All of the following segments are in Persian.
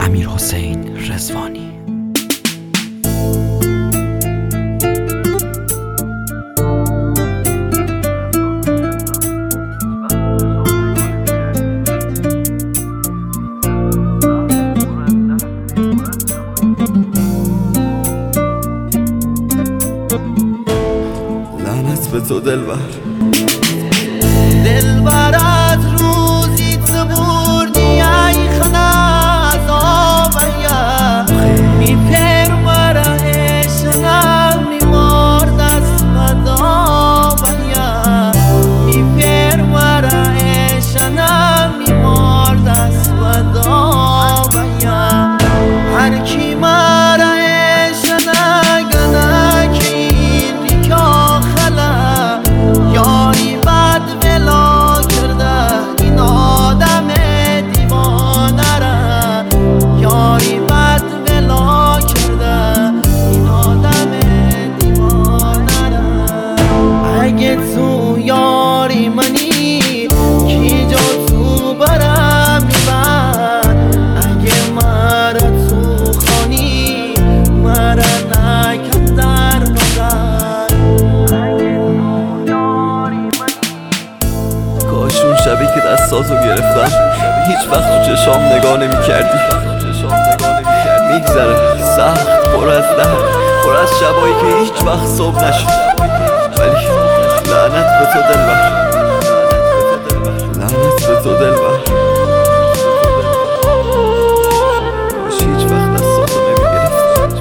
امیرحسین رضوانی. لعنت به تو دلبر از روزی تو بردی ای خناز آویا میپر مرا عشقم میمار دست مدا ویا میپر مرا عشقم میمار دست مدا ویا هر کی مرا عشق نگنه که این ریکا خلا یاری بد ولا کرده این آدم دیوانه را یاری بد ولا کرده این آدم دیوانه را اگه تو یاری منی کی جا تو برم میبر اگه مرا تو خانی مرا نکن در نظر اگه تو یاری منی کاش اون شبی که دستاتو گرفتم هیچ وقت تو چشام نگاه نمی کردی. میگذره سخت پر از درد پر از شبایی که هیچ وقت صبح نشد، ولی لعنت به تو دلبر، لعنت به تو دلبر. کاش هیچ وقت دستاتو نمی گرفت.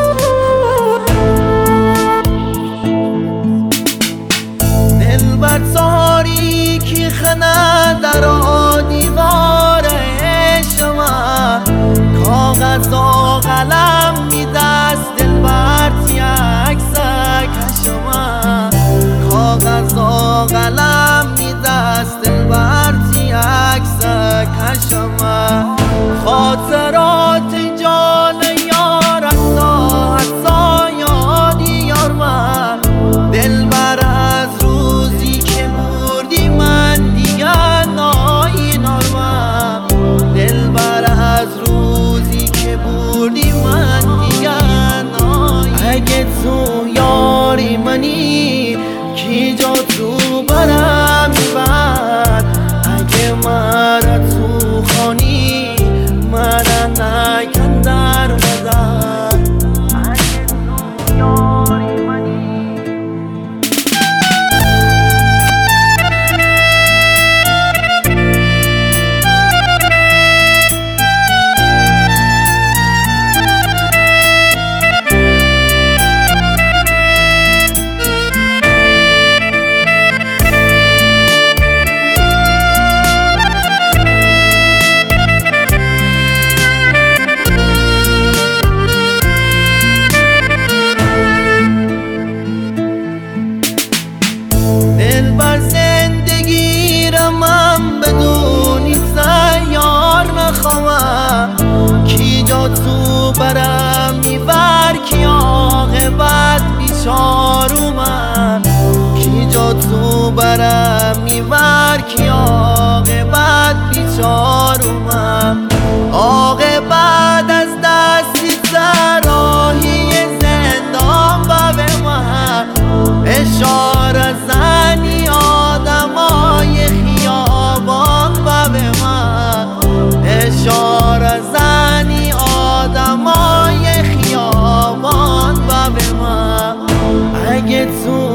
دلبر ساری کی خنه در دیوار شما کاغذ و قلم می دست دلبر تی عکس کشما کاغذ و قلم می دست دلبر تی عکس کشما خاطرات جان یار حتی یادی یار من دلبر از روزی که بردی من دیگر ناینار من دلبر از روزی که بردی من دیگر ناینار اگه تو یاری منی کی جا تو برم میبر اگه مرا تو خانی مرا نکن در نظر اگه تو یاری منی دلبر زندگی را من بدون سیار نخواهم کی جا تو برم میبر کی عاقبت بیچارو من کی جا تو برم میبر کی عاقبت بیچارو من عاقبت از دستی سراحی زندان به من اشاره زنی آدمای خیابان به من اشاره زنی آدمای خیابان به من اگه تو